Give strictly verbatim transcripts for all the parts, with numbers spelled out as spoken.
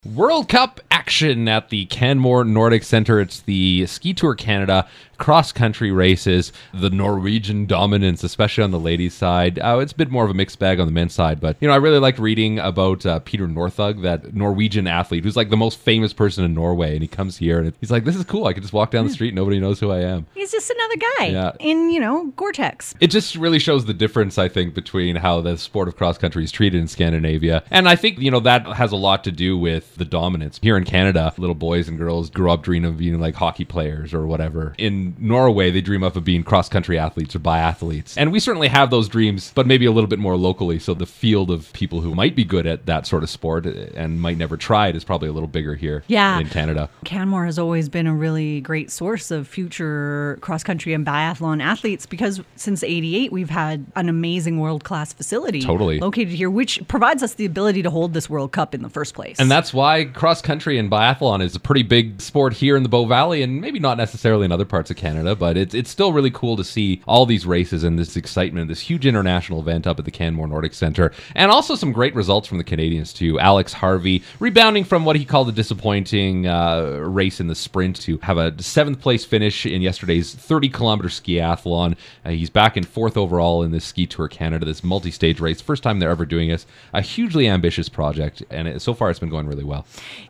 World Cup action at the Canmore Nordic Centre. It's the Ski Tour Canada cross-country races, the Norwegian dominance, especially on the ladies' side. Uh, it's a bit more of a mixed bag on the men's side, but, you know, I really liked reading about uh, Peter Northug, that Norwegian athlete who's like the most famous person in Norway, and he comes here and he's like, this is cool. I can just walk down the street. Nobody knows who I am. He's just another guy Yeah. in, you know, Gore-Tex. It just really shows the difference, I think, between how the sport of cross-country is treated in Scandinavia. And I think, you know, that has a lot to do with the dominance. Here in Canada, little boys and girls grew up dreaming of being like hockey players or whatever. In Norway, they dream up of being cross-country athletes or biathletes. And we certainly have those dreams, but maybe a little bit more locally. So the field of people who might be good at that sort of sport and might never try it is probably a little bigger here Yeah. in Canada. Canmore has always been a really great source of future cross-country and biathlon athletes because since eighty-eight, we've had an amazing world-class facility Totally. located here, which provides us the ability to hold this World Cup in the first place. And that's why cross-country and biathlon is a pretty big sport here in the Bow Valley, and maybe not necessarily in other parts of Canada, but it's it's still really cool to see all these races and this excitement, this huge international event up at the Canmore Nordic Centre, and also some great results from the Canadians too. Alex Harvey rebounding from what he called a disappointing uh, race in the sprint to have a seventh place finish in yesterday's thirty kilometer skiathlon. Uh, he's back in fourth overall in this Ski Tour Canada, this multi-stage race. First time they're ever doing this. A hugely ambitious project, and it, so far it's been going really well.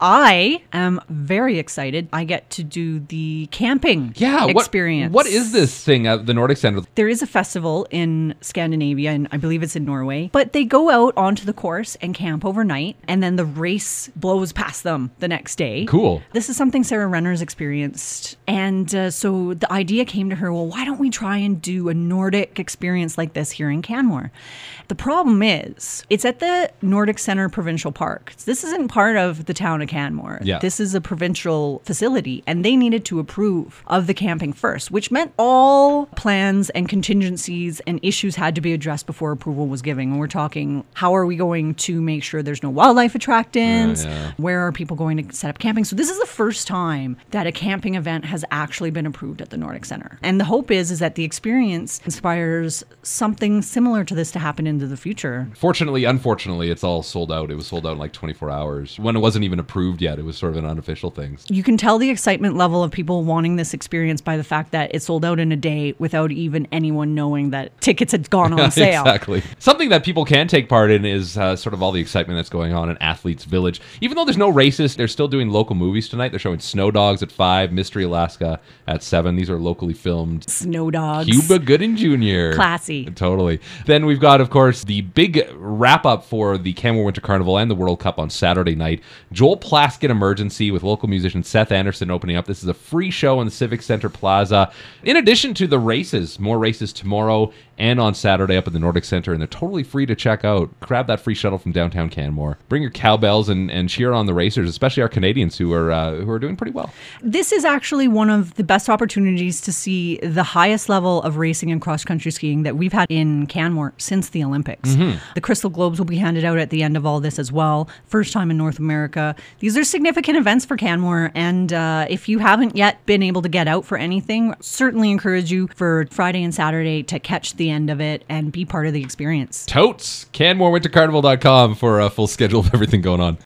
I am very excited. I get to do the camping Yeah, what- experience. What is this thing at the Nordic Centre? There is a festival in Scandinavia, and I believe it's in Norway, but they go out onto the course and camp overnight, and then the race blows past them the next day. Cool. This is something Sarah Renner's experienced. And uh, so the idea came to her, well, why don't we try and do a Nordic experience like this here in Canmore? The problem is, it's at the Nordic Centre Provincial Park. This isn't part of the town of Canmore. Yeah. This is a provincial facility, and they needed to approve of the camping first, which meant all plans and contingencies and issues had to be addressed before approval was given. And we're talking, how are we going to make sure there's no wildlife attractants? Yeah, yeah. Where are people going to set up camping? So this is the first time that a camping event has actually been approved at the Nordic Centre. And the hope is, is that the experience inspires something similar to this to happen into the future. Fortunately, unfortunately, it's all sold out. It was sold out in like twenty-four hours. When it wasn't even approved yet, it was sort of an unofficial thing. You can tell the excitement level of people wanting this experience by the fact that it sold out in a day without even anyone knowing that tickets had gone on sale. Exactly. Something that people can take part in is uh, sort of all the excitement that's going on in Athletes Village. Even though there's no races, they're still doing local movies tonight. They're showing Snow Dogs at five, Mystery Alaska at seven. These are locally filmed. Snow Dogs. Cuba Gooding Junior Classy. Totally. Then we've got, of course, the big wrap-up for the Canmore Winter Carnival and the World Cup on Saturday night. Joel Plaskett Emergency with local musician Seth Anderson opening up. This is a free show in the Civic Center Plaza. In addition to the races, more races tomorrow and on Saturday up at the Nordic Centre, and they're totally free to check out. Grab that free shuttle from downtown Canmore. Bring your cowbells and, and cheer on the racers, especially our Canadians who are uh, who are doing pretty well. This is actually one of the best opportunities to see the highest level of racing and cross-country skiing that we've had in Canmore since the Olympics. Mm-hmm. The Crystal Globes will be handed out at the end of all this as well. First time in North America. These are significant events for Canmore, and uh, if you haven't yet been able to get out for anything, certainly encourage you for Friday and Saturday to catch the end of it and be part of the experience. Totes! Canmore Winter Carnival dot com for a full schedule of everything going on.